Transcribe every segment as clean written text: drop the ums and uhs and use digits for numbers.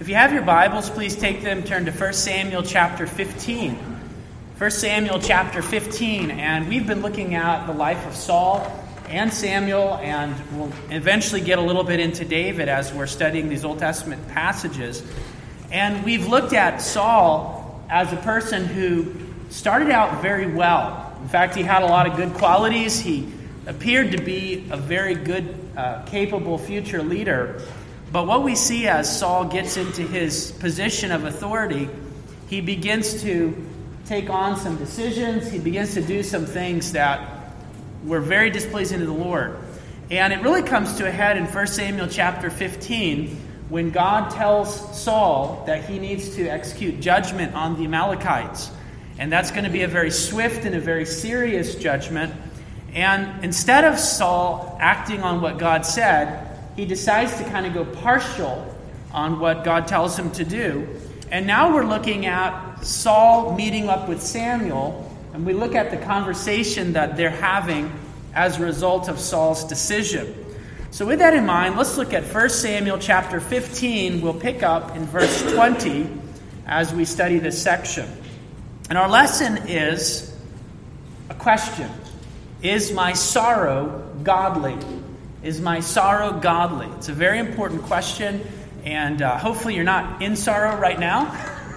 you have your Bibles, please take them, turn to 1 Samuel chapter 15. 1 Samuel chapter 15, and we've been looking at the life of Saul and Samuel, and we'll eventually get a little bit into David as we're studying these Old Testament passages. And we've looked at Saul as a person who started out very well. In fact, he had a lot of good qualities. He appeared to be a very good, capable future leader. But what we see as Saul gets into his position of authority, he begins to take on some decisions. He begins to do some things that were very displeasing to the Lord. And it really comes to a head in 1 Samuel chapter 15 when God tells Saul that he needs to execute judgment on the Amalekites. And that's going to be a very swift and a very serious judgment. And instead of Saul acting on what God said, he decides to kind of go partial on what God tells him to do. And now we're looking at Saul meeting up with Samuel, and we look at the conversation that they're having as a result of Saul's decision. So with that in mind, let's look at 1 Samuel chapter 15. We'll pick up in verse 20 as we study this section. And our lesson is a question. Is my sorrow godly? Is my sorrow godly? It's a very important question, and hopefully you're not in sorrow right now.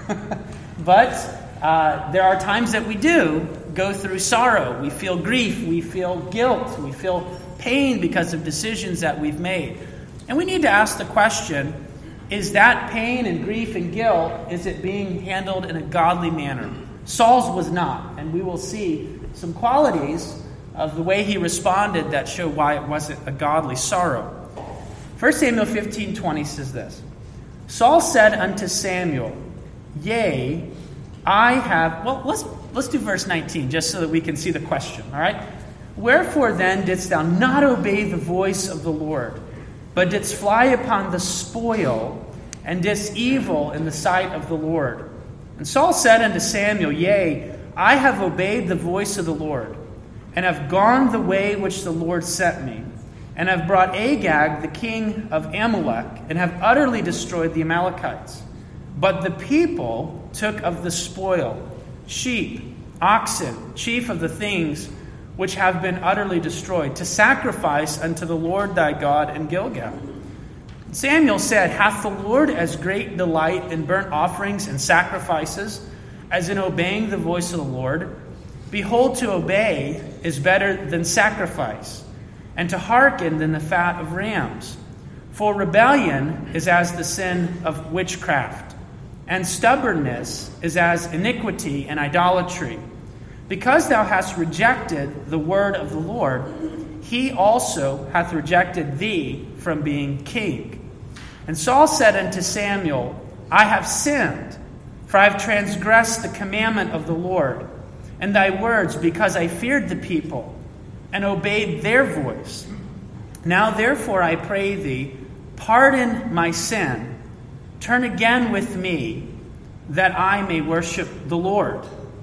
But there are times that we do go through sorrow. We feel grief, we feel guilt, we feel pain because of decisions that we've made. And we need to ask the question, is that pain and grief and guilt, is it being handled in a godly manner? Saul's was not, and we will see some qualities of the way he responded that show why it wasn't a godly sorrow. 1 Samuel 15:20 says this. Saul said unto Samuel, Yea, I have... Well, let's do verse 19, just so that we can see the question, all right? Wherefore then didst thou not obey the voice of the Lord, but didst fly upon the spoil, and didst evil in the sight of the Lord? And Saul said unto Samuel, Yea, I have obeyed the voice of the Lord, and have gone the way which the Lord sent me, and have brought Agag, the king of Amalek, and have utterly destroyed the Amalekites. But the people took of the spoil, sheep, oxen, chief of the things which have been utterly destroyed, to sacrifice unto the Lord thy God in Gilgal. Samuel said, Hath the Lord as great delight in burnt offerings and sacrifices as in obeying the voice of the Lord? Behold, to obey is better than sacrifice, and to hearken than the fat of rams. For rebellion is as the sin of witchcraft, and stubbornness is as iniquity and idolatry. Because thou hast rejected the word of the Lord, he also hath rejected thee from being king. And Saul said unto Samuel, I have sinned, for I have transgressed the commandment of the Lord, and thy words, because I feared the people, and obeyed their voice. Now therefore I pray thee, pardon my sin, turn again with me, that I may worship the Lord.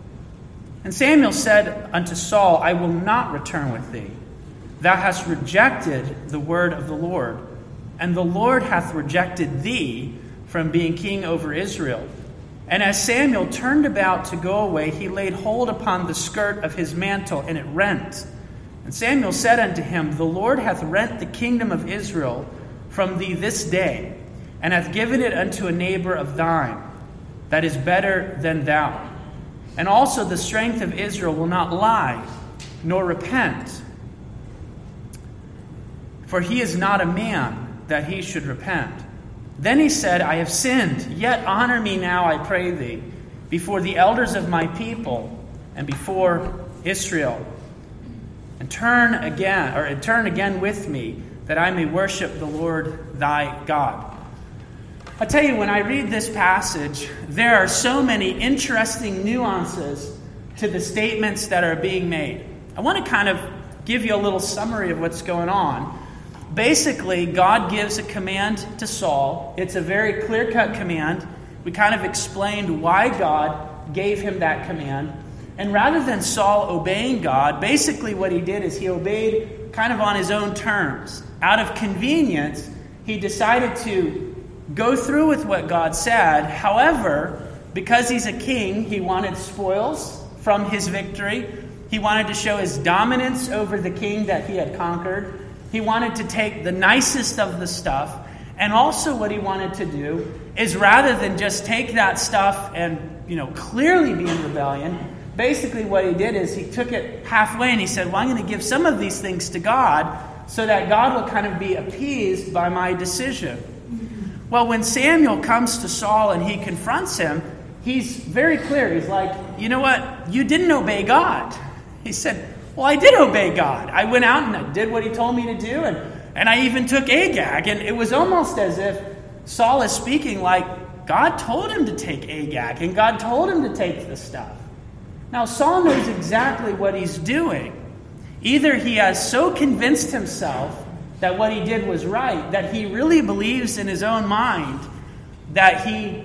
And Samuel said unto Saul, I will not return with thee. Thou hast rejected the word of the Lord, and the Lord hath rejected thee from being king over Israel. And as Samuel turned about to go away, he laid hold upon the skirt of his mantle, and it rent. And Samuel said unto him, The Lord hath rent the kingdom of Israel from thee this day, and hath given it unto a neighbor of thine, that is better than thou. And also the strength of Israel will not lie, nor repent. For he is not a man, that he should repent. Then he said, I have sinned, yet honor me now, I pray thee, before the elders of my people, and before Israel. And turn again with me, that I may worship the Lord thy God. I tell you, when I read this passage, there are so many interesting nuances to the statements that are being made. I want to kind of give you a little summary of what's going on. Basically, God gives a command to Saul. It's a very clear-cut command. We kind of explained why God gave him that command. And rather than Saul obeying God, basically what he did is he obeyed kind of on his own terms. Out of convenience, he decided to go through with what God said. However, because he's a king, he wanted spoils from his victory. He wanted to show his dominance over the king that he had conquered. He wanted to take the nicest of the stuff. And also what he wanted to do is, rather than just take that stuff and, clearly be in rebellion, basically what he did is he took it halfway and he said, well, I'm going to give some of these things to God so that God will kind of be appeased by my decision. Well, when Samuel comes to Saul and he confronts him, he's very clear. He's like, you know what? You didn't obey God. He said, well, I did obey God. I went out and I did what he told me to do, and I even took Agag. And it was almost as if Saul is speaking like God told him to take Agag, and God told him to take the stuff. Now, Saul knows exactly what he's doing. Either he has so convinced himself that what he did was right, that he really believes in his own mind that he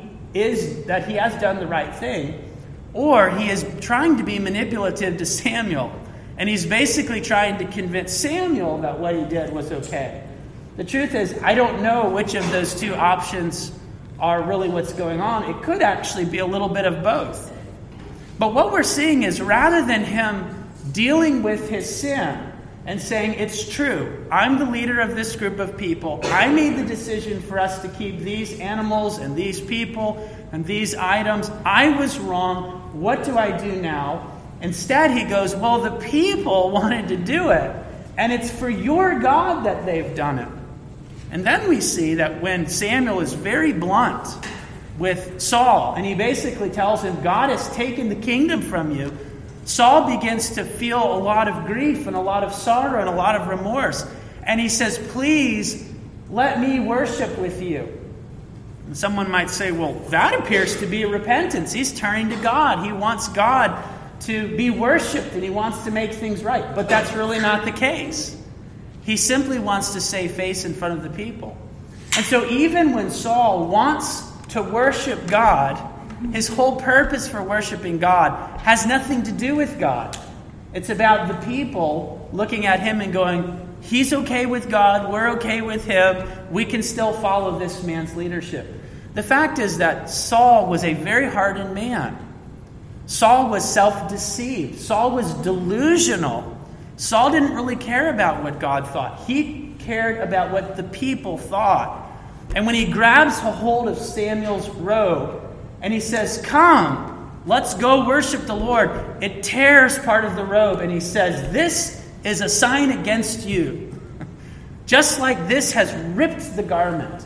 has done the right thing, or he is trying to be manipulative to Samuel, and he's basically trying to convince Samuel that what he did was okay. The truth is, I don't know which of those two options are really what's going on. It could actually be a little bit of both. But what we're seeing is, rather than him dealing with his sin and saying, it's true, I'm the leader of this group of people, I made the decision for us to keep these animals and these people and these items, I was wrong, what do I do now? Instead he goes, well, the people wanted to do it, and it's for your God that they've done it. And then we see that when Samuel is very blunt with Saul, and he basically tells him, God has taken the kingdom from you, Saul begins to feel a lot of grief and a lot of sorrow and a lot of remorse. And he says, please let me worship with you. And someone might say, well, that appears to be a repentance. He's turning to God. He wants God to be worshipped, and he wants to make things right. But that's really not the case. He simply wants to save face in front of the people. And so even when Saul wants to worship God, his whole purpose for worshiping God has nothing to do with God. It's about the people looking at him and going, he's okay with God, we're okay with him, we can still follow this man's leadership. The fact is that Saul was a very hardened man. Saul was self-deceived. Saul was delusional. Saul didn't really care about what God thought. He cared about what the people thought. And when he grabs a hold of Samuel's robe and he says, come, let's go worship the Lord, it tears part of the robe and he says, this is a sign against you. Just like this has ripped the garment,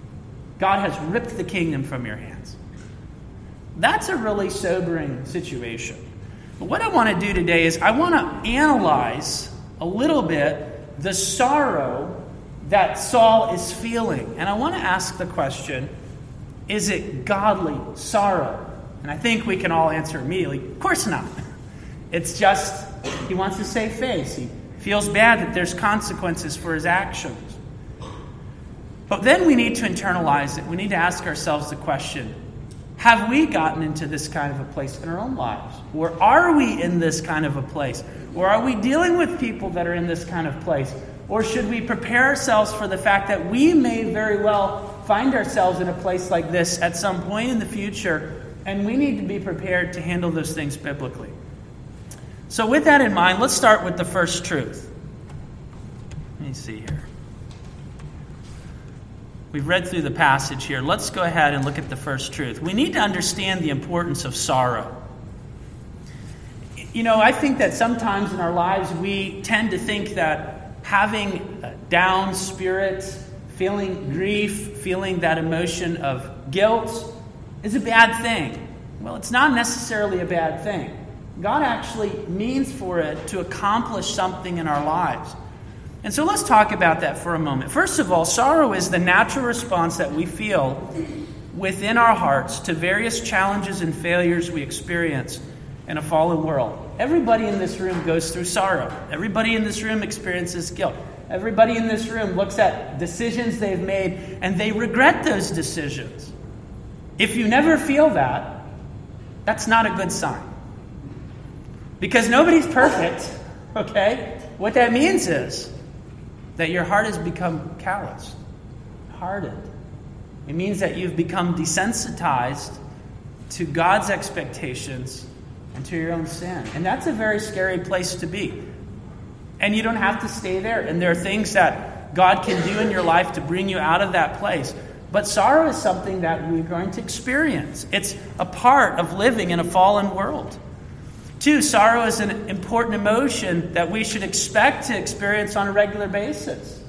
God has ripped the kingdom from your hands. That's a really sobering situation. But what I want to do today is I want to analyze a little bit the sorrow that Saul is feeling. And I want to ask the question, is it godly sorrow? And I think we can all answer immediately, of course not. It's just he wants to save face. He feels bad that there's consequences for his actions. But then we need to internalize it. We need to ask ourselves the question, have we gotten into this kind of a place in our own lives? Or are we in this kind of a place? Or are we dealing with people that are in this kind of place? Or should we prepare ourselves for the fact that we may very well find ourselves in a place like this at some point in the future, and we need to be prepared to handle those things biblically. So with that in mind, let's start with the first truth. Let me see here. We've read through the passage here. Let's go ahead and look at the first truth. We need to understand the importance of sorrow. I think that sometimes in our lives we tend to think that having a down spirit, feeling grief, feeling that emotion of guilt is a bad thing. Well, it's not necessarily a bad thing. God actually means for it to accomplish something in our lives. And so let's talk about that for a moment. First of all, sorrow is the natural response that we feel within our hearts to various challenges and failures we experience in a fallen world. Everybody in this room goes through sorrow. Everybody in this room experiences guilt. Everybody in this room looks at decisions they've made and they regret those decisions. If you never feel that, that's not a good sign. Because nobody's perfect, okay? What that means is that your heart has become callous, hardened. It means that you've become desensitized to God's expectations and to your own sin. And that's a very scary place to be. And you don't have to stay there. And there are things that God can do in your life to bring you out of that place. But sorrow is something that we're going to experience. It's a part of living in a fallen world. 2, sorrow is an important emotion that we should expect to experience on a regular basis.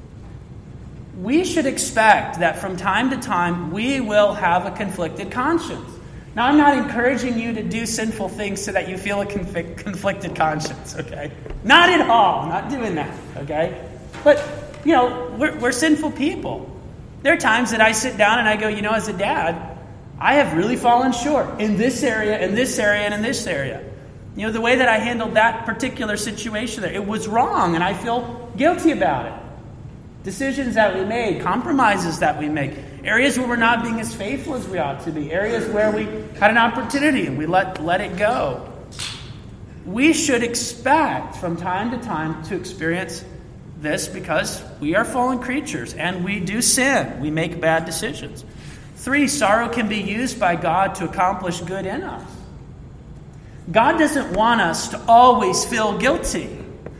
We should expect that from time to time we will have a conflicted conscience. Now, I'm not encouraging you to do sinful things so that you feel a conflicted conscience, okay? Not at all. I'm not doing that, okay? But, we're sinful people. There are times that I sit down and I go, as a dad, I have really fallen short in this area, and in this area. The way that I handled that particular situation there, it was wrong, and I feel guilty about it. Decisions that we made, compromises that we make, areas where we're not being as faithful as we ought to be, areas where we had an opportunity and we let it go. We should expect from time to time to experience this because we are fallen creatures and we do sin. We make bad decisions. 3, sorrow can be used by God to accomplish good in us. God doesn't want us to always feel guilty,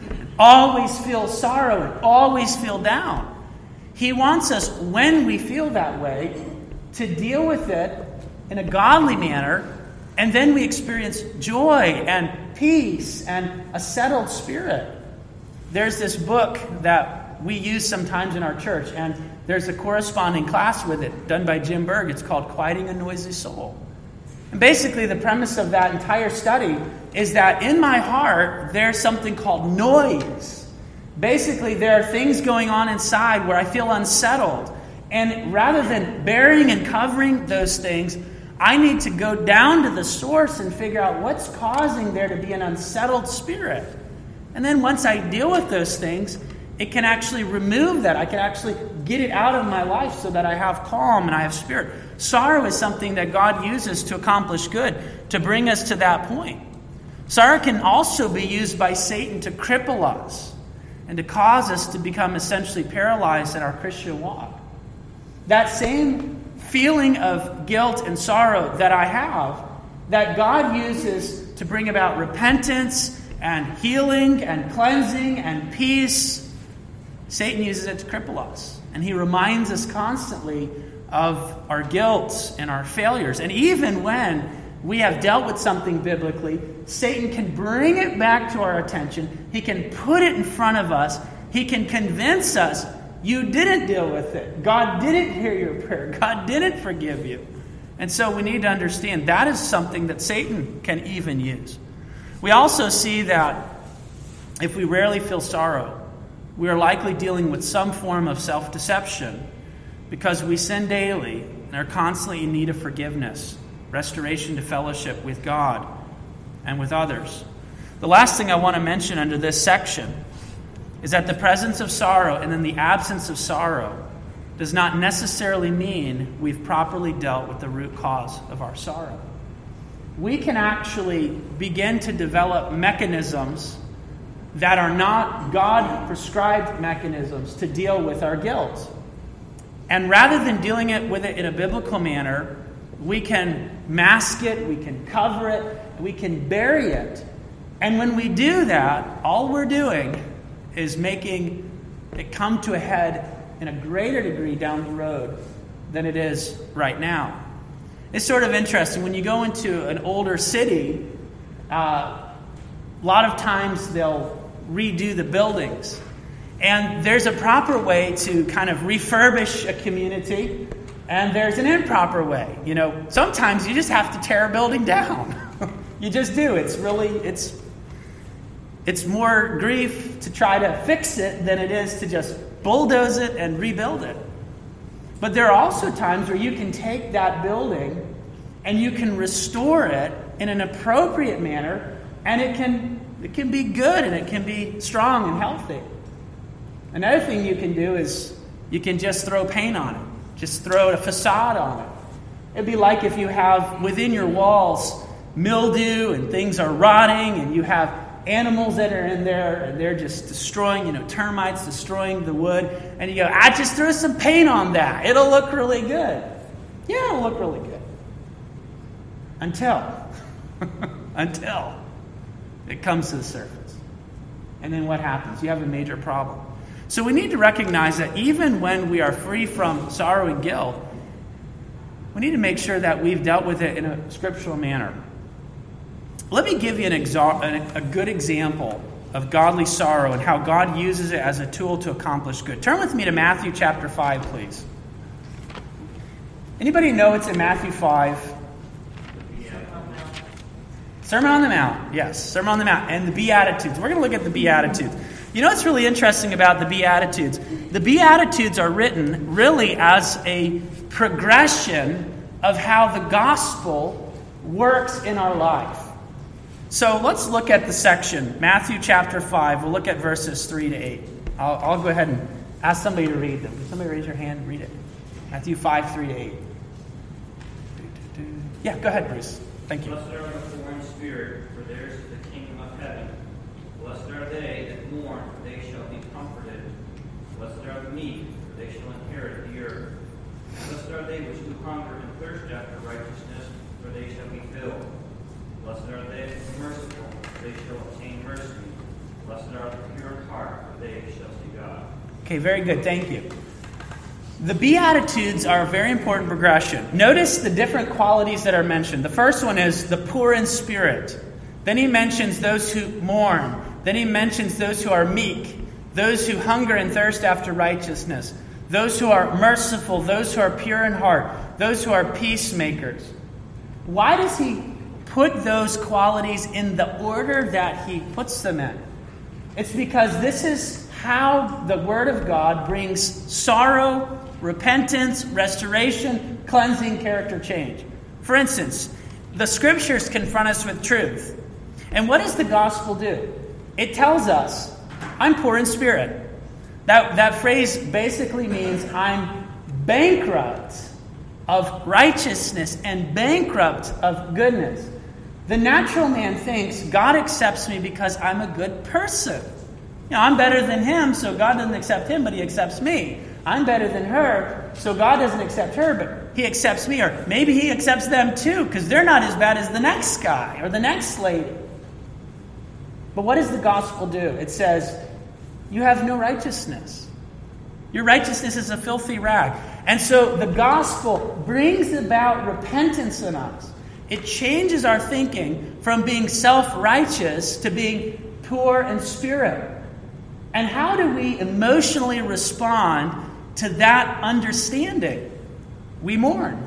always feel sorrow, and always feel down. He wants us, when we feel that way, to deal with it in a godly manner, and then we experience joy and peace and a settled spirit. There's this book that we use sometimes in our church, and there's a corresponding class with it done by Jim Berg. It's called Quieting a Noisy Soul. And basically the premise of that entire study is that in my heart, there's something called noise. Basically, there are things going on inside where I feel unsettled. And rather than burying and covering those things, I need to go down to the source and figure out what's causing there to be an unsettled spirit. And then once I deal with those things, it can actually remove that. I can actually get it out of my life so that I have calm and I have spirit. Sorrow is something that God uses to accomplish good, to bring us to that point. Sorrow can also be used by Satan to cripple us and to cause us to become essentially paralyzed in our Christian walk. That same feeling of guilt and sorrow that I have, that God uses to bring about repentance and healing and cleansing and peace, Satan uses it to cripple us. And he reminds us constantly of our guilt and our failures. And even when we have dealt with something biblically, Satan can bring it back to our attention. He can put it in front of us. He can convince us, you didn't deal with it. God didn't hear your prayer. God didn't forgive you. And so we need to understand that is something that Satan can even use. We also see that if we rarely feel sorrow, we are likely dealing with some form of self-deception because we sin daily and are constantly in need of forgiveness, restoration to fellowship with God and with others. The last thing I want to mention under this section is that the presence of sorrow and then the absence of sorrow does not necessarily mean we've properly dealt with the root cause of our sorrow. We can actually begin to develop mechanisms that are not God-prescribed mechanisms to deal with our guilt. And rather than dealing with it in a biblical manner, we can mask it, we can cover it, we can bury it. And when we do that, all we're doing is making it come to a head in a greater degree down the road than it is right now. It's sort of interesting. When you go into an older city, a lot of times they'll redo the buildings. And there's a proper way to kind of refurbish a community, and there's an improper way. Sometimes you just have to tear a building down. You just do. It's more grief to try to fix it than it is to just bulldoze it and rebuild it. But there are also times where you can take that building and you can restore it in an appropriate manner, and it can be good and it can be strong and healthy. Another thing you can do is you can just throw paint on it. Just throw a facade on it. It'd be like if you have within your walls mildew and things are rotting and you have animals that are in there, and they're just destroying, termites destroying the wood. And you go, just throw some paint on that. It'll look really good. Yeah, it'll look really good. Until it comes to the surface. And then what happens? You have a major problem. So we need to recognize that even when we are free from sorrow and guilt, we need to make sure that we've dealt with it in a scriptural manner. Let me give you a good example of godly sorrow and how God uses it as a tool to accomplish good. Turn with me to Matthew chapter 5, please. Anybody know it's in Matthew 5? Sermon on the Mount. Yes, Sermon on the Mount. And the Beatitudes. We're going to look at the Beatitudes. You know what's really interesting about the Beatitudes? The Beatitudes are written really as a progression of how the gospel works in our life. So let's look at the section, Matthew chapter 5. We'll look at verses 3 to 8. I'll go ahead and ask somebody to read them. Can somebody raise your hand and read it? Matthew 5, 3 to 8. Yeah, go ahead, Bruce. Thank you. Blessed are the poor in spirit, for theirs is the kingdom of heaven. Blessed are they that mourn, for they shall be comforted. Blessed are the meek, for they shall inherit the earth. Blessed are they which do hunger and thirst after righteousness, for they shall be filled. Blessed are they that are merciful, for they shall obtain mercy. Blessed are the pure in heart, for they shall see God. Okay, very good. Thank you. The Beatitudes are a very important progression. Notice the different qualities that are mentioned. The first one is the poor in spirit. Then he mentions those who mourn. Then he mentions those who are meek, those who hunger and thirst after righteousness, those who are merciful, those who are pure in heart, those who are peacemakers. Why does he put those qualities in the order that he puts them in? It's because this is how the Word of God brings sorrow, repentance, restoration, cleansing, character change. For instance, the Scriptures confront us with truth. And what does the gospel do? It tells us, I'm poor in spirit. That phrase basically means I'm bankrupt of righteousness and bankrupt of goodness. The natural man thinks God accepts me because I'm a good person. I'm better than him, so God doesn't accept him, but he accepts me. I'm better than her, so God doesn't accept her, but he accepts me. Or maybe he accepts them too, because they're not as bad as the next guy or the next lady. But what does the gospel do? It says, you have no righteousness. Your righteousness is a filthy rag. And so the gospel brings about repentance in us. It changes our thinking from being self-righteous to being poor in spirit. And how do we emotionally respond to that understanding? We mourn.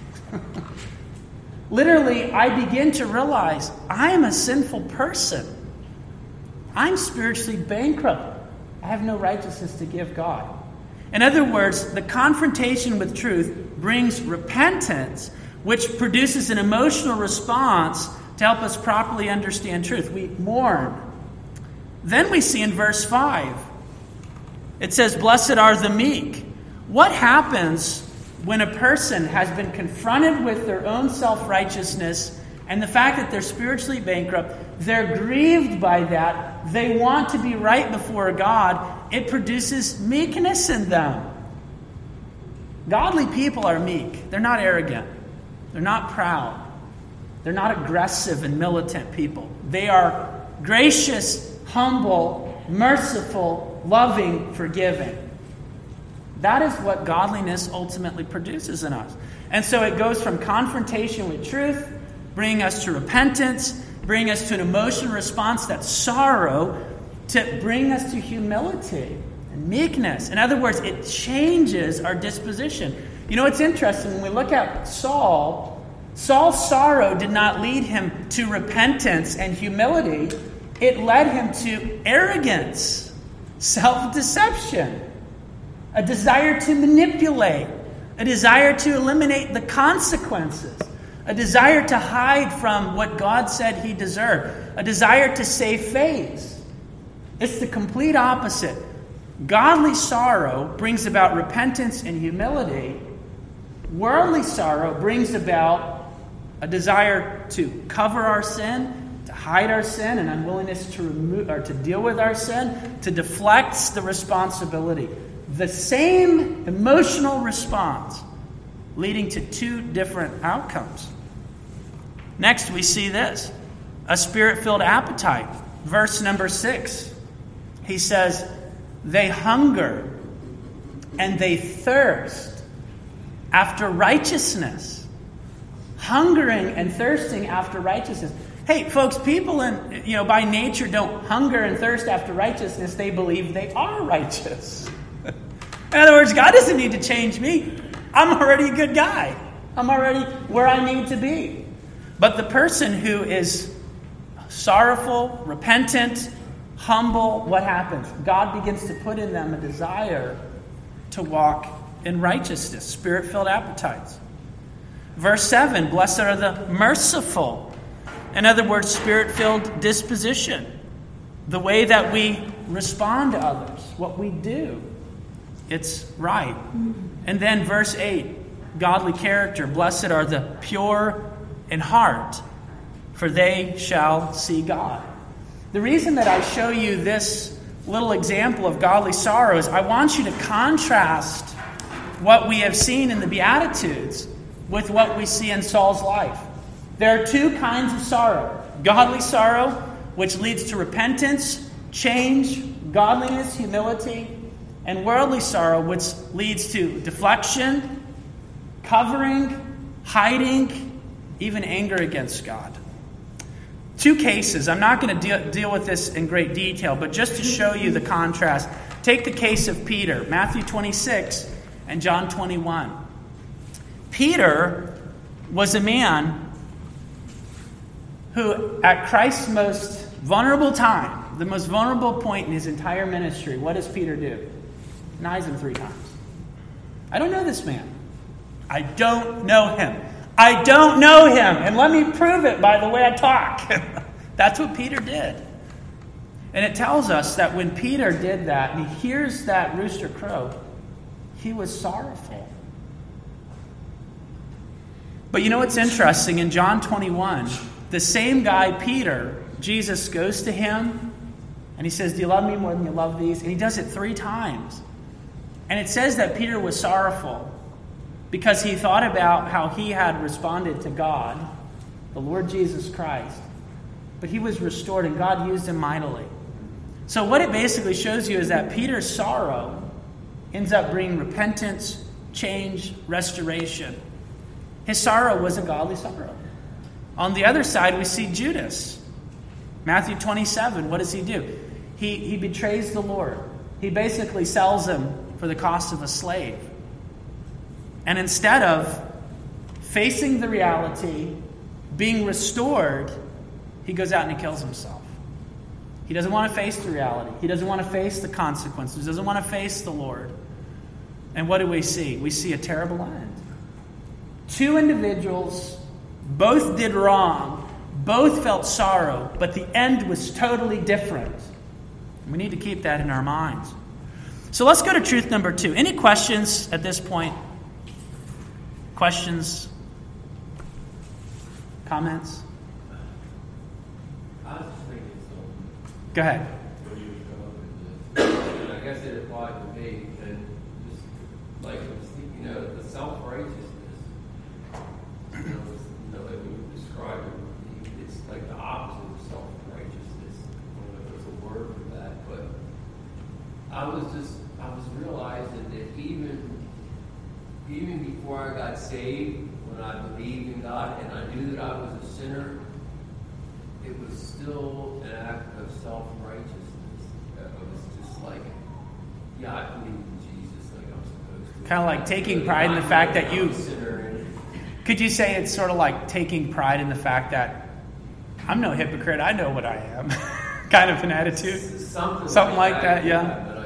Literally, I begin to realize I am a sinful person. I'm spiritually bankrupt. I have no righteousness to give God. In other words, the confrontation with truth brings repentance, which produces an emotional response to help us properly understand truth. We mourn. Then we see in verse 5, it says, blessed are the meek. What happens when a person has been confronted with their own self-righteousness and the fact that they're spiritually bankrupt? They're grieved by that. They want to be right before God. It produces meekness in them. Godly people are meek. They're not arrogant. They're not proud. They're not aggressive and militant people. They are gracious, humble, merciful, loving, forgiving. That is what godliness ultimately produces in us. And so it goes from confrontation with truth, bringing us to repentance, bringing us to an emotional response that's sorrow, to bring us to humility and meekness. In other words, it changes our disposition. You know, it's interesting. When we look at Saul's sorrow did not lead him to repentance and humility. It led him to arrogance, self-deception, a desire to manipulate, a desire to eliminate the consequences, a desire to hide from what God said he deserved, a desire to save face. It's the complete opposite. Godly sorrow brings about repentance and humility. Worldly sorrow brings about a desire to cover our sin, to hide our sin, an unwillingness to remove or to deal with our sin, to deflect the responsibility. The same emotional response leading to two different outcomes. Next, we see this, a spirit-filled appetite. Verse number 6, he says, they hunger and they thirst after righteousness. Hungering and thirsting after righteousness. Hey, folks, people by nature don't hunger and thirst after righteousness. They believe they are righteous. In other words, God doesn't need to change me. I'm already a good guy. I'm already where I need to be. But the person who is sorrowful, repentant, humble, what happens? God begins to put in them a desire to walk in righteousness, spirit-filled appetites. Verse 7, blessed are the merciful. In other words, spirit-filled disposition. The way that we respond to others, what we do, it's right. And then verse 8, godly character. Blessed are the pure in heart, for they shall see God. The reason that I show you this little example of godly sorrow is I want you to contrast what we have seen in the Beatitudes with what we see in Saul's life. There are two kinds of sorrow. Godly sorrow, which leads to repentance, change, godliness, humility, and worldly sorrow, which leads to deflection, covering, hiding, even anger against God. Two cases. I'm not going to deal with this in great detail, but just to show you the contrast, take the case of Peter, Matthew 26 and John 21. Peter was a man who, at Christ's most vulnerable time, the most vulnerable point in his entire ministry, what does Peter do? Denies him 3 times. I don't know this man. I don't know him. I don't know him. And let me prove it by the way I talk. That's what Peter did. And it tells us that when Peter did that, and he hears that rooster crow, he was sorrowful. But you know what's interesting? In John 21, the same guy, Peter, Jesus goes to him, and he says, do you love me more than you love these? And he does it 3 times. And it says that Peter was sorrowful because he thought about how he had responded to God, the Lord Jesus Christ. But he was restored, and God used him mightily. So what it basically shows you is that Peter's sorrow ends up bringing repentance, change, restoration. His sorrow was a godly sorrow. On the other side, we see Judas. Matthew 27, what does he do? He betrays the Lord. He basically sells him for the cost of a slave. And instead of facing the reality, being restored, he goes out and he kills himself. He doesn't want to face the reality. He doesn't want to face the consequences. He doesn't want to face the Lord. And what do we see? We see a terrible end. 2 individuals, both did wrong, both felt sorrow, but the end was totally different. We need to keep that in our minds. So let's go to truth number 2. Any questions at this point? Questions? Comments? I was just thinking something. Go ahead. When you were coming up with this, and I guess it applied to me, and just like the self-righteousness. Like we described it, it's like the opposite of self-righteousness. I don't know if there's a word for that, but I was realizing that even before I got saved, when I believed in God and I knew that I was a sinner, it was still an act of self-righteousness. It was just like, yeah, I believe in Jesus like I'm supposed to. Kind of like taking pride in the fact that you... Could you say it's sort of like taking pride in the fact that I'm no hypocrite, I know what I am? Kind of an attitude? Something like that, yeah. But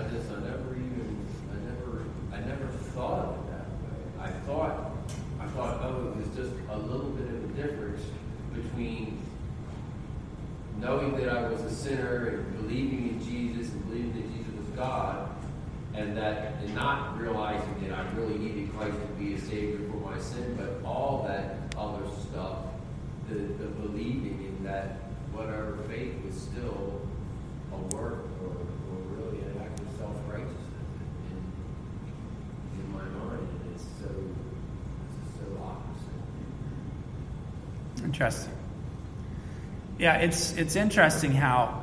I never thought of it that way. I thought, oh, it was just a little bit of a difference between knowing that I was a sinner and believing in Jesus and believing that Jesus was God, and not realizing that I really needed Christ to be a Savior for my sin, but all that other stuff, the believing in that whatever Interesting. Yeah, it's interesting how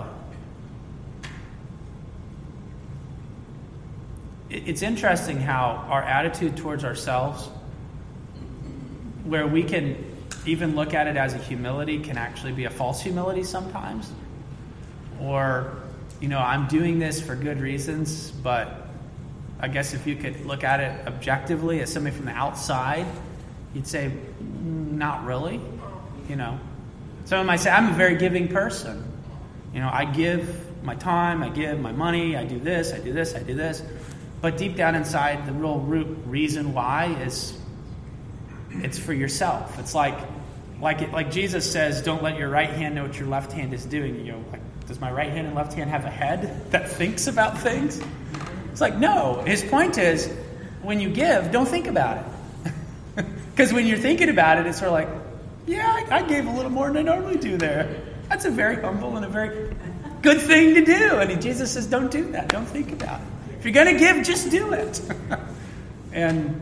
our attitude towards ourselves, where we can even look at it as a humility, can actually be a false humility sometimes. Or, I'm doing this for good reasons, but I guess if you could look at it objectively as somebody from the outside, you'd say, not really. Someone might say, I'm a very giving person. I give my time, I give my money, I do this, I do this, I do this. But deep down inside, the real root reason why is it's for yourself. It's like Jesus says, don't let your right hand know what your left hand is doing. Does my right hand and left hand have a head that thinks about things? It's like, no. His point is, when you give, don't think about it. Because when you're thinking about it, it's sort of like, yeah, I gave a little more than I normally do there. That's a very humble and a very good thing to do. And Jesus says, don't do that. Don't think about it. If you're going to give, just do it. And,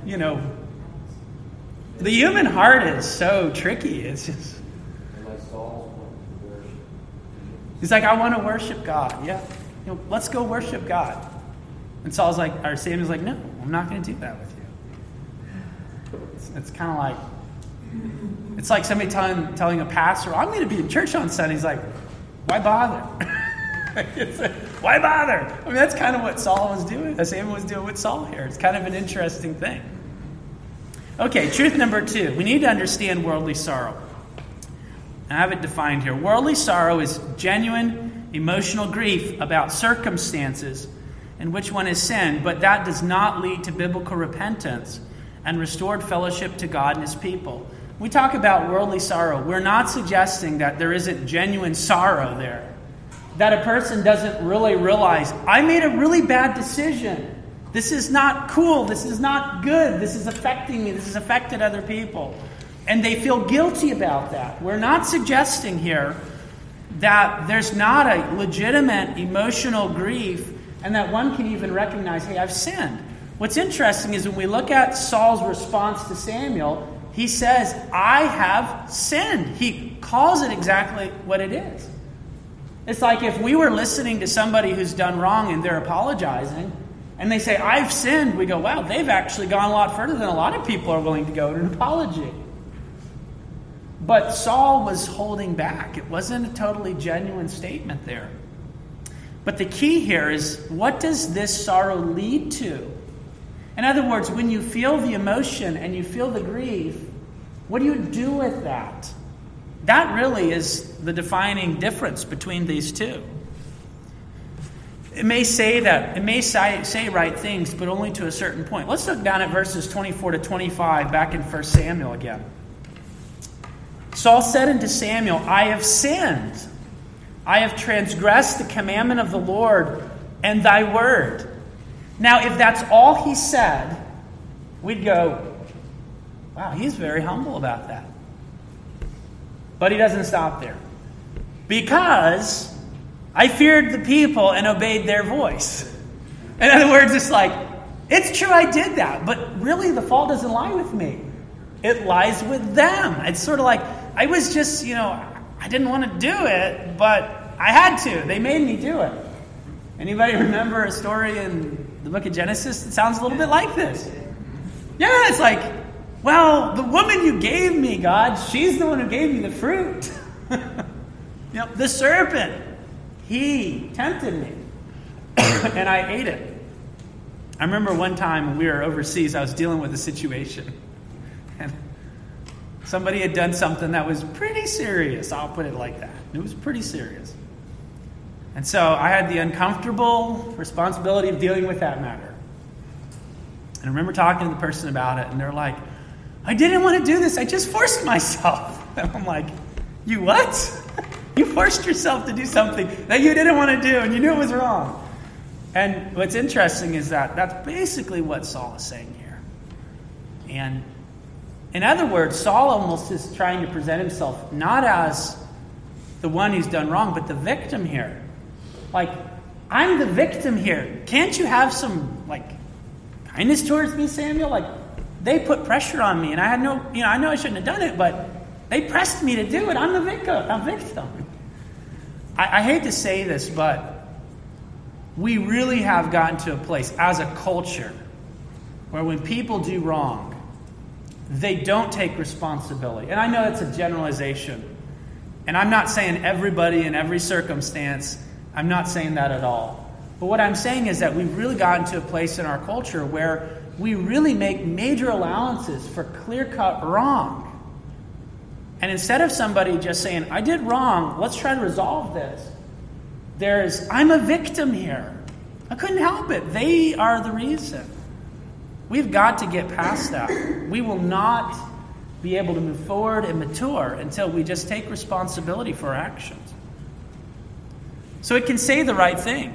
the human heart is so tricky. It's just... He's like, I want to worship God. Yeah, let's go worship God. And Samuel's like, no, I'm not going to do that with you. It's kind of like, it's like somebody telling a pastor, I'm going to be in church on Sunday. He's like, why bother? Why bother? I mean, that's kind of what Saul was doing. That Samuel was doing with Saul here. It's kind of an interesting thing. Okay, truth number 2. We need to understand worldly sorrow. I have it defined here. Worldly sorrow is genuine emotional grief about circumstances in which one has sinned, but that does not lead to biblical repentance and restored fellowship to God and His people. When we talk about worldly sorrow, we're not suggesting that there isn't genuine sorrow there. That a person doesn't really realize, I made a really bad decision. This is not cool. This is not good. This is affecting me. This has affected other people. And they feel guilty about that. We're not suggesting here that there's not a legitimate emotional grief and that one can even recognize, hey, I've sinned. What's interesting is when we look at Saul's response to Samuel, he says, I have sinned. He calls it exactly what it is. It's like if we were listening to somebody who's done wrong and they're apologizing, and they say, I've sinned, we go, wow, they've actually gone a lot further than a lot of people are willing to go to an apology. But Saul was holding back. It wasn't a totally genuine statement there. But the key here is, what does this sorrow lead to? In other words, when you feel the emotion and you feel the grief, what do you do with that? That really is the defining difference between these two. It may say right things, but only to a certain point. Let's look down at verses 24 to 25 back in 1 Samuel again. Saul said unto Samuel, I have sinned. I have transgressed the commandment of the Lord and thy word. Now, if that's all he said, we'd go, wow, he's very humble about that. But he doesn't stop there. Because I feared the people and obeyed their voice. In other words, it's like, it's true I did that, but really the fault doesn't lie with me. It lies with them. It's sort of like, I was just, I didn't want to do it, but I had to. They made me do it. Anybody remember a story in the book of Genesis that sounds a little bit like this? Yeah, it's like, well, the woman you gave me, God, she's the one who gave me the fruit. The serpent, he tempted me, and I ate it. I remember one time when we were overseas, I was dealing with a situation, and somebody had done something that was pretty serious. I'll put it like that. It was pretty serious. And so I had the uncomfortable responsibility of dealing with that matter. And I remember talking to the person about it, and they're like, I didn't want to do this. I just forced myself. And I'm like, you what? You forced yourself to do something that you didn't want to do, and you knew it was wrong. And what's interesting is that that's basically what Saul is saying here. And in other words, Saul almost is trying to present himself not as the one who's done wrong, but the victim here. Like, I'm the victim here. Can't you have some, kindness towards me, Samuel? They put pressure on me, and I had I know I shouldn't have done it, but They pressed me to do it. I'm the victim. I hate to say this, but we really have gotten to a place as a culture where when people do wrong, they don't take responsibility. And I know that's a generalization. And I'm not saying everybody in every circumstance. I'm not saying that at all. But what I'm saying is that we've really gotten to a place in our culture where we really make major allowances for clear-cut wrong. And instead of somebody just saying, I did wrong, let's try to resolve this, I'm a victim here. I couldn't help it. They are the reason. We've got to get past that. We will not be able to move forward and mature until we just take responsibility for our actions. So it can say the right thing,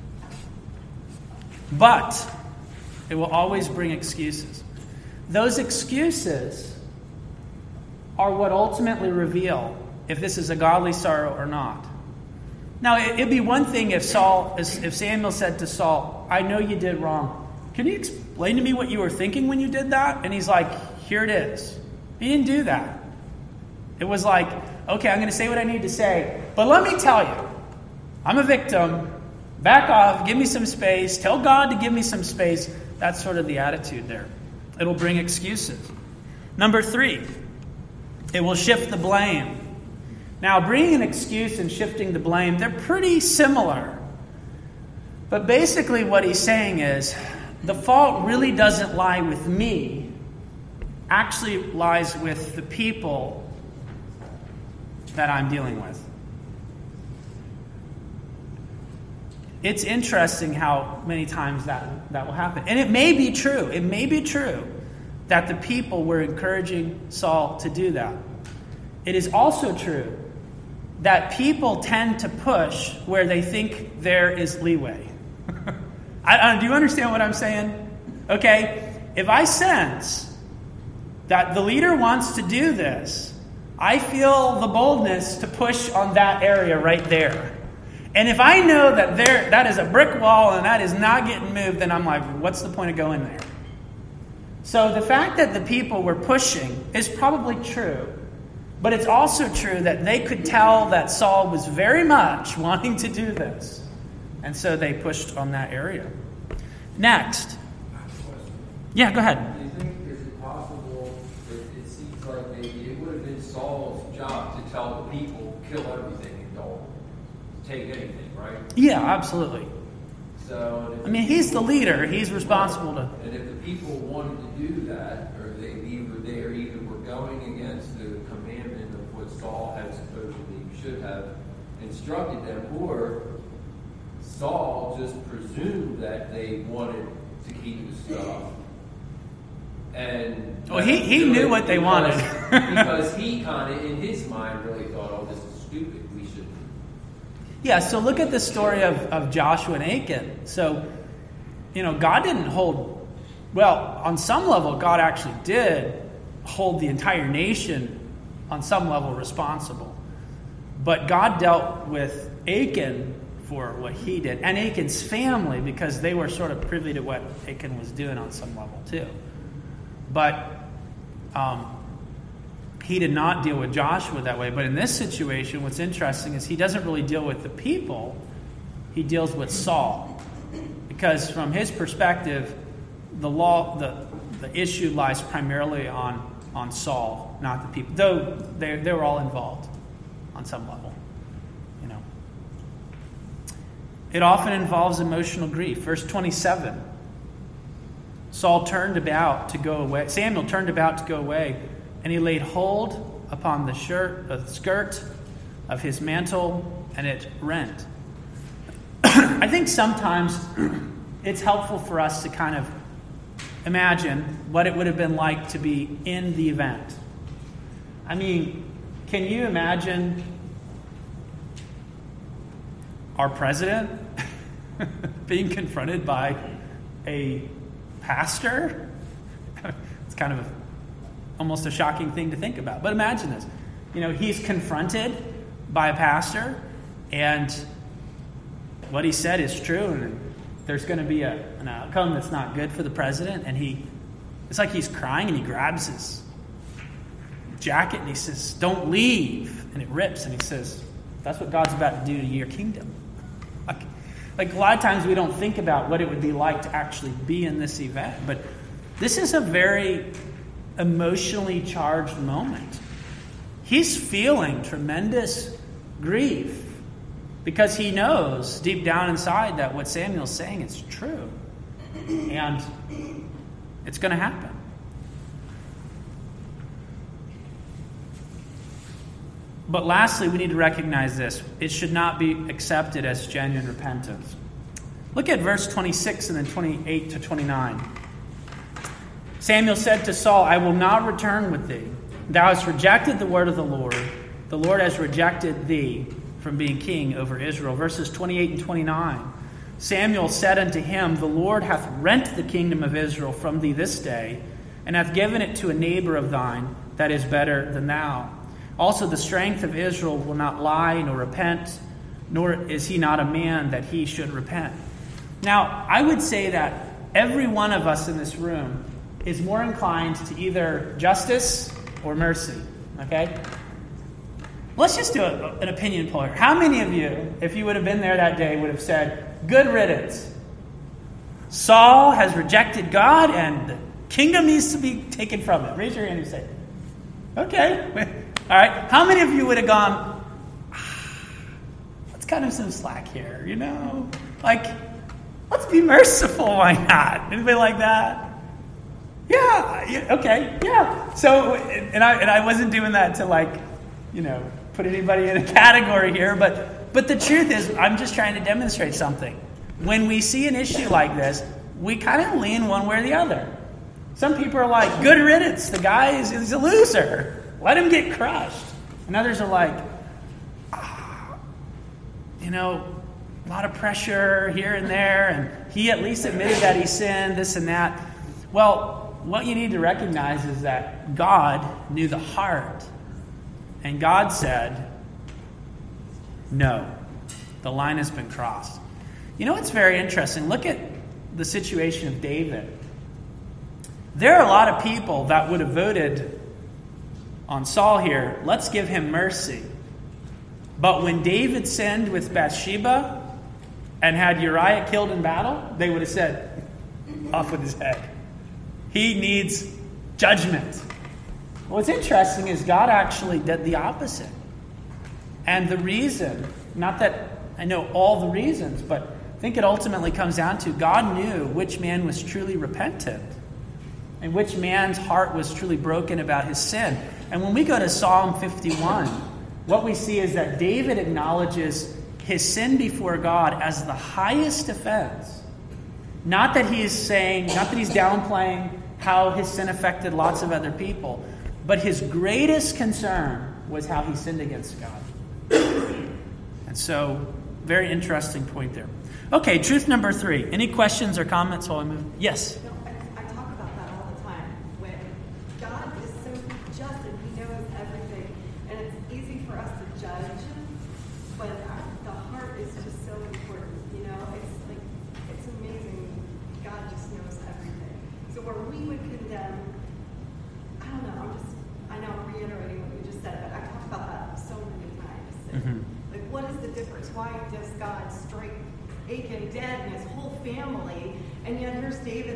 but it will always bring excuses. Those excuses are what ultimately reveal if this is a godly sorrow or not. Now, it'd be one thing if Samuel said to Saul, I know you did wrong. Can you explain to me what you were thinking when you did that? And he's like, here it is. He didn't do that. It was like, okay, I'm going to say what I need to say, but let me tell you, I'm a victim. Back off, give me some space, tell God to give me some space. That's sort of the attitude there. It'll bring excuses. Number 3, it will shift the blame. Now, bringing an excuse and shifting the blame, they're pretty similar. But basically what he's saying is, the fault really doesn't lie with me. Actually lies with the people that I'm dealing with. It's interesting how many times that will happen. And it may be true. It may be true that the people were encouraging Saul to do that. It is also true that people tend to push where they think there is leeway. Do you understand what I'm saying? Okay? If I sense that the leader wants to do this, I feel the boldness to push on that area right there. And if I know that that is a brick wall and that is not getting moved, then I'm like, what's the point of going there? So the fact that the people were pushing is probably true. But it's also true that they could tell that Saul was very much wanting to do this. And so they pushed on that area. Next. Yeah, go ahead. Do you think, is it possible that it seems like maybe it would have been Saul's job to tell the people, kill everything and don't take anything, right? Yeah, absolutely. So, I mean, he's the leader. He's responsible to... And if the people wanted to do that, or they either were going against the commandment of what Saul had supposedly should have instructed them, or Saul just presumed that they wanted to keep the stuff. And he knew what they wanted. Because he kind of, in his mind, really thought, oh, this is stupid. We should... Yeah, so look at the story of Joshua and Achan. So, God didn't hold... Well, on some level, God actually did hold the entire nation on some level responsible. But God dealt with Achan for what he did. And Achan's family, because they were sort of privy to what Achan was doing on some level too. But he did not deal with Joshua that way. But in this situation, what's interesting is he doesn't really deal with the people. He deals with Saul. Because from his perspective, the issue lies primarily on Saul, not the people. Though they were all involved on some level. It often involves emotional grief. Verse 27. Samuel turned about to go away, and he laid hold upon the skirt of his mantle, and it rent. I think sometimes it's helpful for us to kind of imagine what it would have been like to be in the event. I mean, can you imagine our president being confronted by a pastor? It's kind of almost a shocking thing to think about. But imagine this. He's confronted by a pastor, and what he said is true, and there's going to be an outcome that's not good for the president, and it's like he's crying, and he grabs jacket and he says, don't leave. And it rips and he says, that's what God's about to do to your kingdom. Like a lot of times we don't think about what it would be like to actually be in this event. But this is a very emotionally charged moment. He's feeling tremendous grief because he knows deep down inside that what Samuel's saying is true. And it's going to happen. But lastly, we need to recognize this. It should not be accepted as genuine repentance. Look at verse 26 and then 28 to 29. Samuel said to Saul, I will not return with thee. Thou hast rejected the word of the Lord. The Lord has rejected thee from being king over Israel. Verses 28 and 29. Samuel said unto him, the Lord hath rent the kingdom of Israel from thee this day, and hath given it to a neighbor of thine that is better than thou. Also the strength of Israel will not lie nor repent, nor is he not a man that he should repent. Now, I would say that every one of us in this room is more inclined to either justice or mercy. Okay? Let's just do an opinion poll here. How many of you, if you would have been there that day, would have said, good riddance? Saul has rejected God and the kingdom needs to be taken from him. Raise your hand and say, okay. All right. How many of you would have gone, let's cut him some slack here, you know? Like, let's be merciful. Why not? Anybody like that? Yeah. Okay. Yeah. So, and I wasn't doing that to put anybody in a category here, but the truth is, I'm just trying to demonstrate something. When we see an issue like this, we kind of lean one way or the other. Some people are like, good riddance. The guy is a loser. Let him get crushed. And others are like, a lot of pressure here and there, and he at least admitted that he sinned, this and that. Well, what you need to recognize is that God knew the heart. And God said, no, the line has been crossed. You know what's very interesting? Look at the situation of David. There are a lot of people that would have voted on Saul here, let's give him mercy. But when David sinned with Bathsheba and had Uriah killed in battle, they would have said, off with his head. He needs judgment. What's interesting is God actually did the opposite. And the reason, not that I know all the reasons, but I think it ultimately comes down to God knew which man was truly repentant and which man's heart was truly broken about his sin. And when we go to Psalm 51, what we see is that David acknowledges his sin before God as the highest offense. Not that he's downplaying how his sin affected lots of other people, but his greatest concern was how he sinned against God. And so, very interesting point there. Okay, truth number 3. Any questions or comments while I move? Yes? I talk about that all the time. When God is so just and he knows everything, and it's easy for us to judge, but the heart is just so important. It's amazing. God just knows everything. So where we would condemn, I don't know, I know I'm reiterating what you just said, but I talk about that so many times. Like, what is the difference? Why does God strike Achan dead and his whole family, and yet here's David,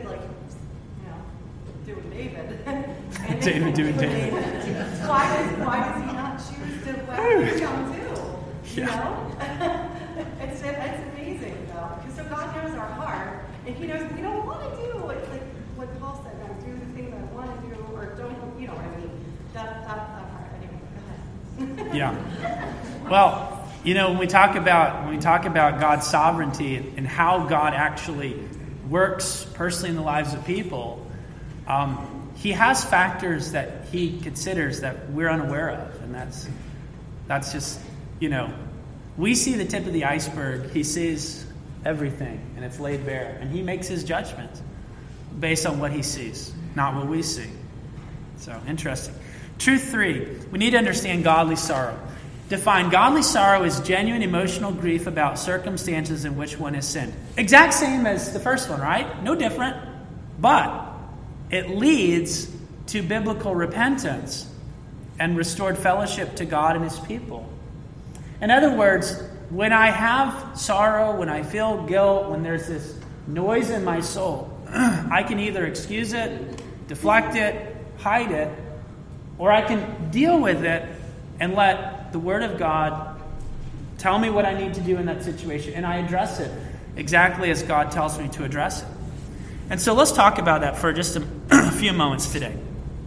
doing David. And David doing David. Why does he not choose to let him come too? It's amazing though, because so God knows our heart, and he knows we don't want to do what Paul said, don't do the things I want to do, or don't, you know what I mean? That part. Anyway, go ahead. Yeah. Well, when we talk about God's sovereignty and how God actually works personally in the lives of people, he has factors that he considers that we're unaware of, and that's just we see the tip of the iceberg. He sees everything, and it's laid bare, and he makes his judgment based on what he sees, not what we see. So interesting. Truth 3: we need to understand godly sorrow. Define godly sorrow as genuine emotional grief about circumstances in which one has sinned. Exact same as the first one, right? No different. But it leads to biblical repentance. and restored fellowship to God and his people. In other words, when I have sorrow, when I feel guilt, when there's this noise in my soul, I can either excuse it, deflect it, hide it, or I can deal with it and let the Word of God tell me what I need to do in that situation, and I address it exactly as God tells me to address it. And so let's talk about that for just a few moments today.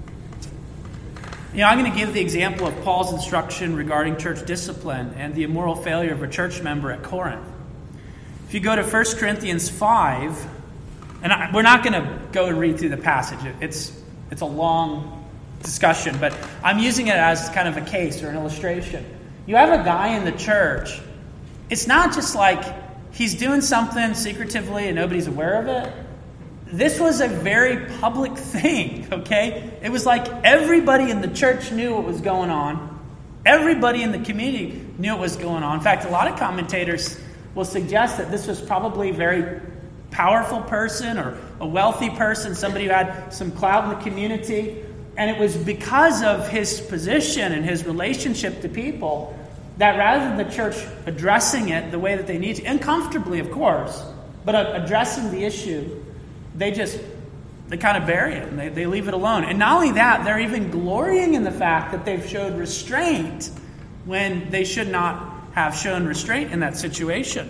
I'm going to give the example of Paul's instruction regarding church discipline and the immoral failure of a church member at Corinth. If you go to 1 Corinthians 5, and we're not going to go and read through the passage. It's a long discussion, but I'm using it as kind of a case or an illustration. You have a guy in the church. It's not just like he's doing something secretively and nobody's aware of it. This was a very public thing, okay? It was like everybody in the church knew what was going on. Everybody in the community knew what was going on. In fact, a lot of commentators will suggest that this was probably a very powerful person or a wealthy person, somebody who had some clout in the community. And it was because of his position and his relationship to people that rather than the church addressing it the way that they need to, uncomfortably, of course, but addressing the issue, they kind of bury it and they leave it alone. And not only that, they're even glorying in the fact that they've showed restraint when they should not have shown restraint in that situation.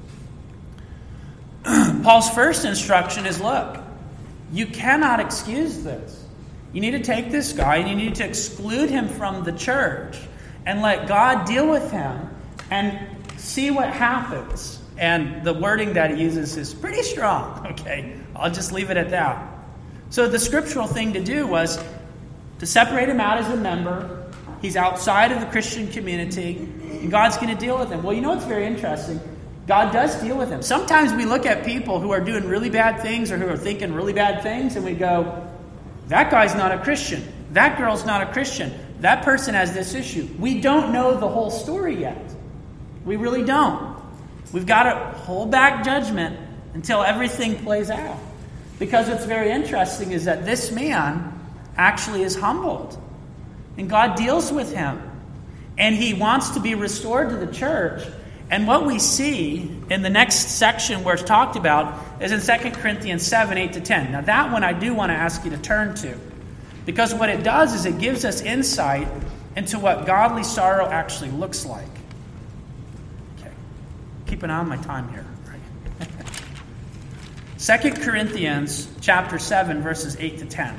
Paul's first instruction is, look, you cannot excuse this. You need to take this guy and you need to exclude him from the church and let God deal with him and see what happens. And the wording that he uses is pretty strong, okay? I'll just leave it at that. So the scriptural thing to do was to separate him out as a member. He's outside of the Christian community, and God's going to deal with him. Well, you know what's very interesting? God does deal with him. Sometimes we look at people who are doing really bad things or who are thinking really bad things, and we go, that guy's not a Christian. That girl's not a Christian. That person has this issue. We don't know the whole story yet. We really don't. We've got to hold back judgment until everything plays out. Because what's very interesting is that this man actually is humbled. And God deals with him. And he wants to be restored to the church. And what we see in the next section where it's talked about is in 2 Corinthians 7, 8-10. Now that one I do want to ask you to turn to. Because what it does is it gives us insight into what godly sorrow actually looks like. Okay. Keep an eye on my time here. 2 Corinthians chapter 7, verses 8-10.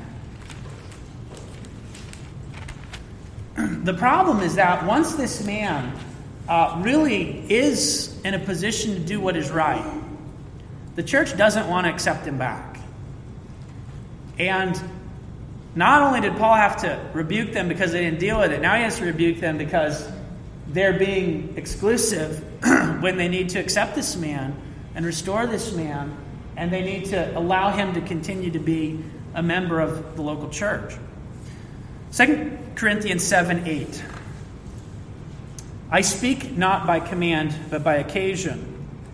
The problem is that once this man really is in a position to do what is right, the church doesn't want to accept him back. And not only did Paul have to rebuke them because they didn't deal with it, now he has to rebuke them because they're being exclusive when they need to accept this man and restore this man, and they need to allow him to continue to be a member of the local church. 2 Corinthians 7, 8. I speak not by command, but by occasion.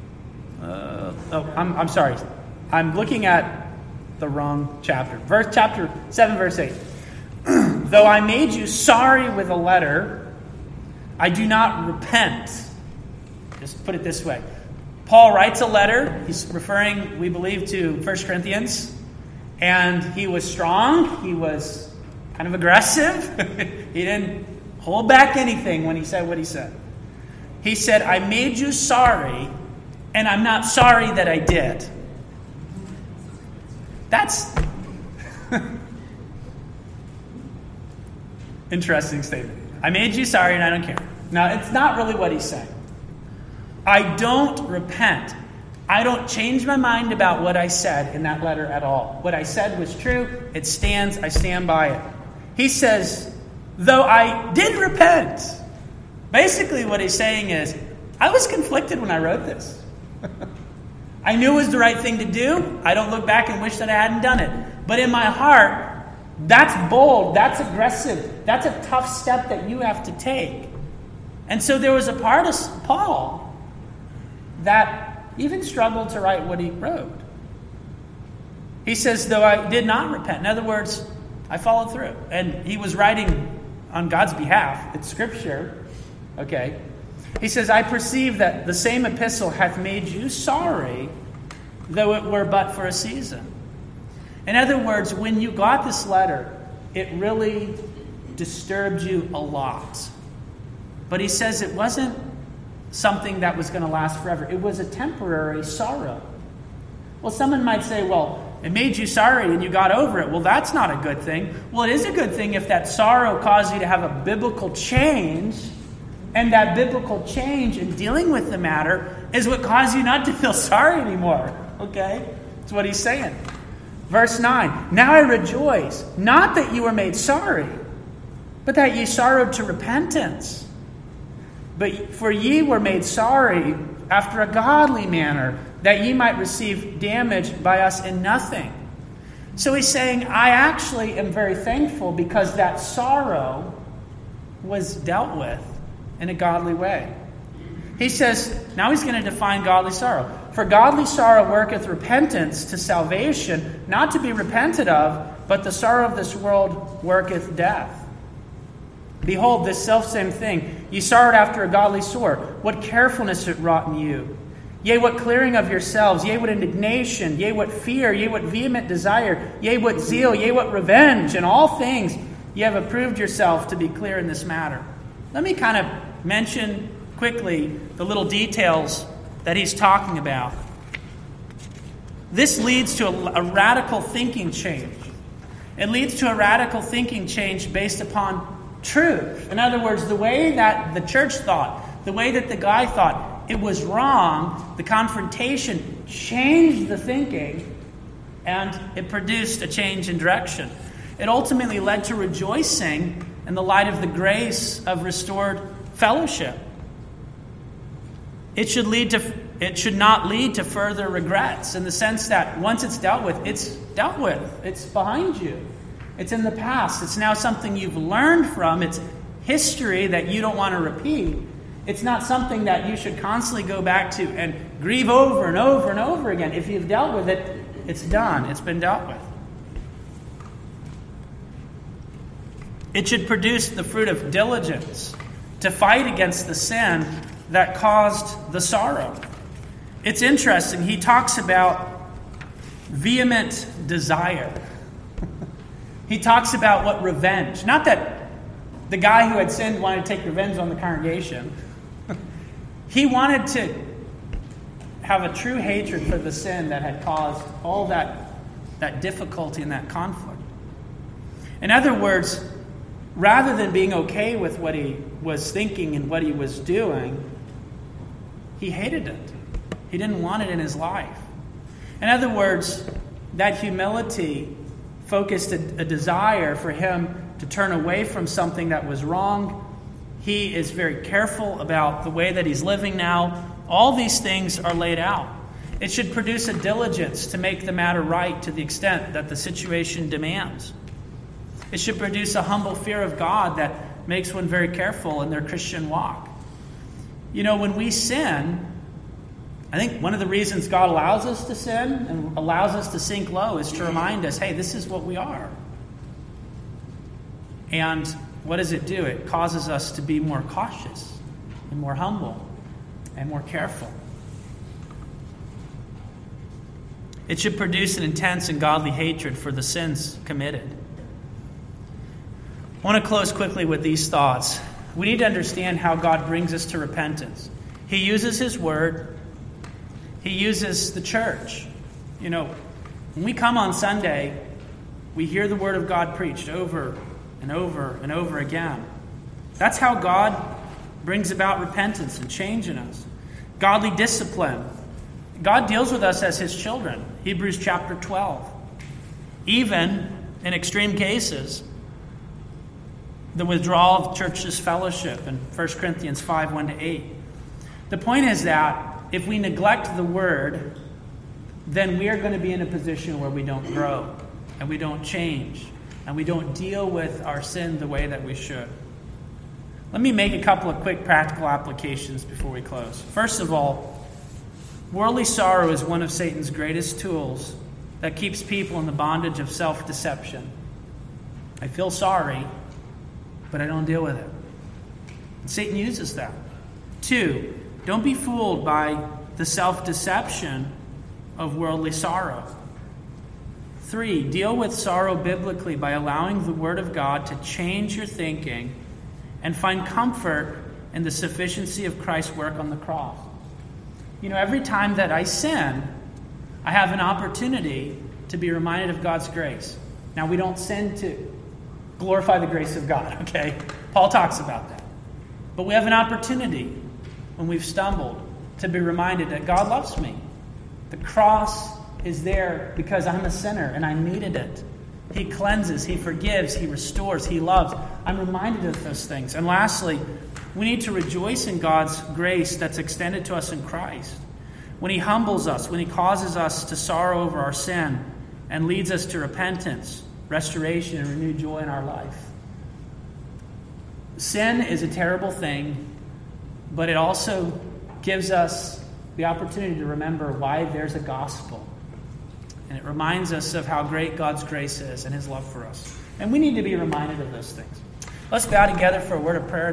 I'm sorry. I'm looking at the wrong chapter. Chapter 7, verse 8. Though I made you sorry with a letter, I do not repent. Just put it this way. Paul writes a letter. He's referring, we believe, to 1 Corinthians. And he was strong. He was kind of aggressive. He didn't hold back anything when he said what he said. He said, I made you sorry, and I'm not sorry that I did. That's interesting statement. I made you sorry, and I don't care. Now, it's not really what he's saying. I don't repent. I don't change my mind about what I said in that letter at all. What I said was true. It stands. I stand by it. He says, though I did repent. Basically what he's saying is, I was conflicted when I wrote this. I knew it was the right thing to do. I don't look back and wish that I hadn't done it. But in my heart, that's bold. That's aggressive. That's a tough step that you have to take. And so there was a part of Paul that even struggled to write what he wrote. He says, though I did not repent. In other words, I followed through. And he was writing on God's behalf. It's Scripture. Okay. He says, I perceive that the same epistle hath made you sorry, though it were but for a season. In other words, when you got this letter, it really disturbed you a lot. But he says it wasn't something that was going to last forever. It was a temporary sorrow. Well, someone might say, well, it made you sorry and you got over it. Well, that's not a good thing. Well, it is a good thing if that sorrow caused you to have a biblical change, and that biblical change in dealing with the matter is what caused you not to feel sorry anymore. Okay? That's what he's saying. Verse 9, now I rejoice, not that you were made sorry, but that ye sorrowed to repentance. But for ye were made sorry after a godly manner, that ye might receive damage by us in nothing. So he's saying, I actually am very thankful because that sorrow was dealt with in a godly way. He says, now he's going to define godly sorrow. For godly sorrow worketh repentance to salvation, not to be repented of, but the sorrow of this world worketh death. Behold, this selfsame thing, ye sorrowed after a godly sort. What carefulness it wrought in you. Yea, what clearing of yourselves, yea, what indignation, yea, what fear, yea, what vehement desire, yea, what zeal, yea, what revenge. In all things ye have approved yourself to be clear in this matter. Let me kind of mention quickly the little details that he's talking about. This leads to a radical thinking change. It leads to a radical thinking change based upon truth. In other words, the way that the church thought, the way that the guy thought, it was wrong. The confrontation changed the thinking, and it produced a change in direction. It ultimately led to rejoicing in the light of the grace of restored fellowship. It should not lead to further regrets, in the sense that once it's dealt with. It's behind you. It's in the past. It's now something you've learned from. It's history that you don't want to repeat. It's not something that you should constantly go back to and grieve over and over and over again. If you've dealt with it, it's done. It's been dealt with. It should produce the fruit of diligence to fight against the sin that caused the sorrow. It's interesting. He talks about vehement desire. He talks about what revenge. Not that the guy who had sinned wanted to take revenge on the congregation. He wanted to have a true hatred for the sin that had caused all that difficulty and that conflict. In other words, rather than being okay with what he was thinking and what he was doing, he hated it. He didn't want it in his life. In other words, that humility focused a desire for him to turn away from something that was wrong. He is very careful about the way that he's living now. All these things are laid out. It should produce a diligence to make the matter right to the extent that the situation demands. It should produce a humble fear of God that makes one very careful in their Christian walk. You know, when we sin, I think one of the reasons God allows us to sin and allows us to sink low is to remind us, hey, this is what we are. And what does it do? It causes us to be more cautious and more humble and more careful. It should produce an intense and godly hatred for the sins committed. I want to close quickly with these thoughts. We need to understand how God brings us to repentance. He uses His Word. He uses the church. You know, when we come on Sunday, we hear the Word of God preached over and over and over again. That's how God brings about repentance and change in us. Godly discipline. God deals with us as His children. Hebrews chapter 12. Even in extreme cases, the withdrawal of church's fellowship in 1 Corinthians 5, 1-8. The point is that if we neglect the Word, then we are going to be in a position where we don't grow and we don't change and we don't deal with our sin the way that we should. Let me make a couple of quick practical applications before we close. First of all, worldly sorrow is one of Satan's greatest tools that keeps people in the bondage of self-deception. I feel sorry, but I don't deal with it. And Satan uses that. 2, don't be fooled by the self-deception of worldly sorrow. 3, deal with sorrow biblically by allowing the Word of God to change your thinking and find comfort in the sufficiency of Christ's work on the cross. Every time that I sin, I have an opportunity to be reminded of God's grace. Now, we don't sin to glorify the grace of God, okay? Paul talks about that. But we have an opportunity when we've stumbled to be reminded that God loves me. The cross is there because I'm a sinner and I needed it. He cleanses, He forgives, He restores, He loves. I'm reminded of those things. And lastly, we need to rejoice in God's grace that's extended to us in Christ. When He humbles us, when He causes us to sorrow over our sin and leads us to repentance, restoration, and renewed joy in our life. Sin is a terrible thing, but it also gives us the opportunity to remember why there's a gospel. And it reminds us of how great God's grace is and His love for us. And we need to be reminded of those things. Let's bow together for a word of prayer.